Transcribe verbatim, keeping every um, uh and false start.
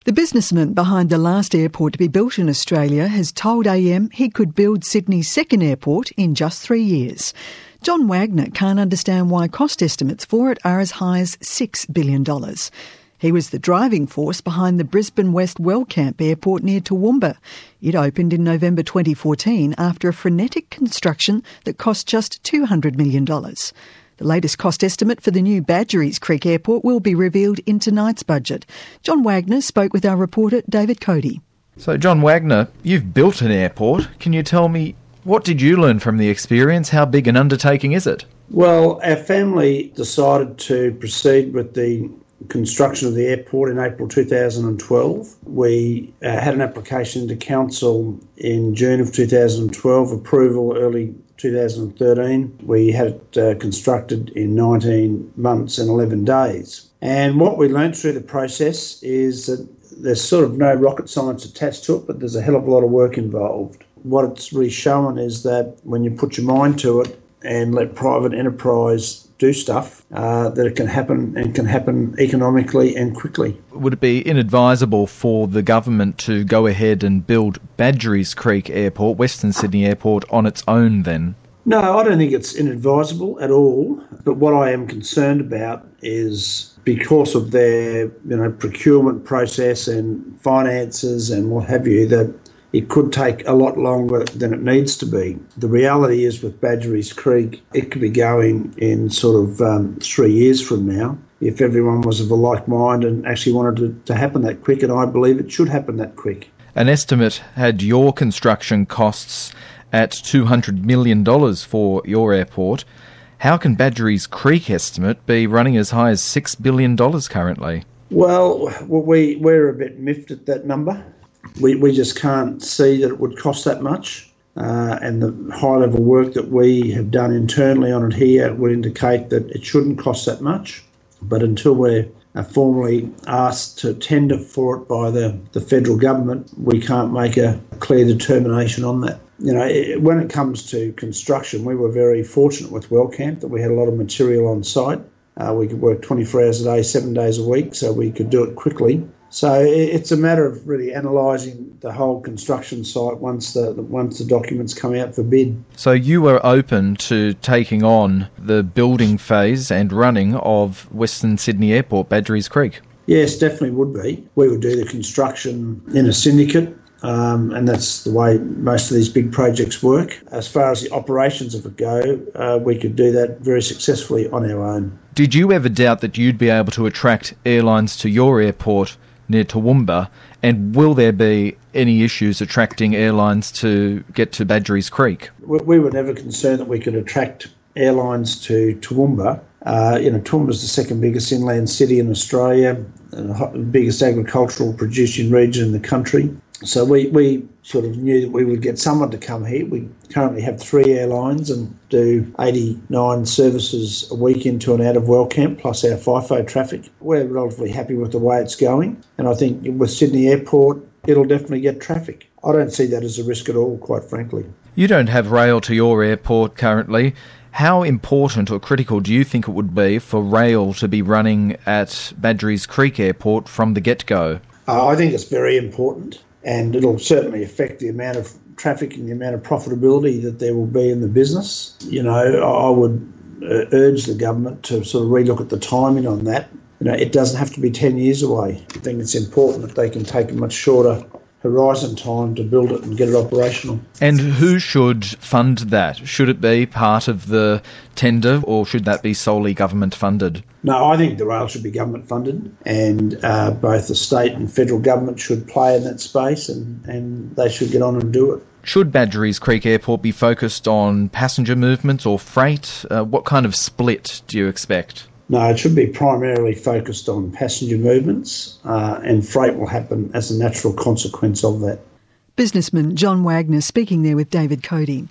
The businessman behind the last airport to be built in Australia has told A M he could build Sydney's second airport in just three years. John Wagner can't understand why cost estimates for it are as high as six billion dollars. He was the driving force behind the Brisbane West Wellcamp Airport near Toowoomba. It opened in November twenty fourteen after a frenetic construction that cost just two hundred million dollars. The latest cost estimate for the new Badgerys Creek Airport will be revealed in tonight's budget. John Wagner spoke with our reporter David Cody. So, John Wagner, you've built an airport. Can you tell me, what did you learn from the experience? How big an undertaking is it? Well, our family decided to proceed with the construction of the airport in April two thousand twelve. We uh, had an application to council in June of two thousand twelve, approval early two thousand thirteen. We had it uh, constructed in nineteen months and eleven days. And what we learned through the process is that there's sort of no rocket science attached to it, but there's a hell of a lot of work involved. What it's really shown is that when you put your mind to it and let private enterprise do stuff, uh, that it can happen and can happen economically and quickly. Would it be inadvisable for the government to go ahead and build Badgerys Creek Airport, Western Sydney Airport, on its own then? No, I don't think it's inadvisable at all. But what I am concerned about is because of their, you know, procurement process and finances and what have you, that it could take a lot longer than it needs to be. The reality is with Badgerys Creek, it could be going in sort of um, three years from now if everyone was of a like mind and actually wanted it to, to happen that quick, and I believe it should happen that quick. An estimate had your construction costs at two hundred million dollars for your airport. How can Badgerys Creek estimate be running as high as six billion dollars currently? Well, we, we're a bit miffed at that number. We we just can't see that it would cost that much, uh, and the high-level work that we have done internally on it here would indicate that it shouldn't cost that much. But until we're uh, formally asked to tender for it by the, the federal government, we can't make a clear determination on that. You know, it, when it comes to construction, we were very fortunate with Wellcamp that we had a lot of material on site. Uh, we could work twenty-four hours a day, seven days a week, so we could do it quickly. So it's a matter of really analysing the whole construction site once the once the documents come out for bid. So you were open to taking on the building phase and running of Western Sydney Airport, Badgerys Creek? Yes, definitely would be. We would do the construction in a syndicate, um, and that's the way most of these big projects work. As far as the operations of it go, uh, we could do that very successfully on our own. Did you ever doubt that you'd be able to attract airlines to your airport near Toowoomba, and will there be any issues attracting airlines to get to Badgerys Creek? We were never concerned that we could attract airlines to Toowoomba. Uh, you know, Toowoomba's the second biggest inland city in Australia, and the biggest agricultural producing region in the country. So we, we sort of knew that we would get someone to come here. We currently have three airlines and do eighty-nine services a week into and out of Wellcamp, plus our FIFO traffic. We're relatively happy with the way it's going, and I think with Sydney Airport, it'll definitely get traffic. I don't see that as a risk at all, quite frankly. You don't have rail to your airport currently. How important or critical do you think it would be for rail to be running at Badgerys Creek Airport from the get-go? Uh, I think it's very important, and it'll certainly affect the amount of traffic and the amount of profitability that there will be in the business. You know, I would uh, urge the government to sort of relook at the timing on that. You know, it doesn't have to be ten years away. I think it's important that they can take a much shorter horizon time to build it and get it operational. And who should fund that? Should it be part of the tender, or should that be solely government funded? No, I think the rail should be government funded, and uh, both the state and federal government should play in that space, and, and they should get on and do it. Should Badgerys Creek Airport be focused on passenger movements or freight? Uh, what kind of split do you expect? No, it should be primarily focused on passenger movements, uh, and freight will happen as a natural consequence of that. Businessman John Wagner speaking there with David Cody.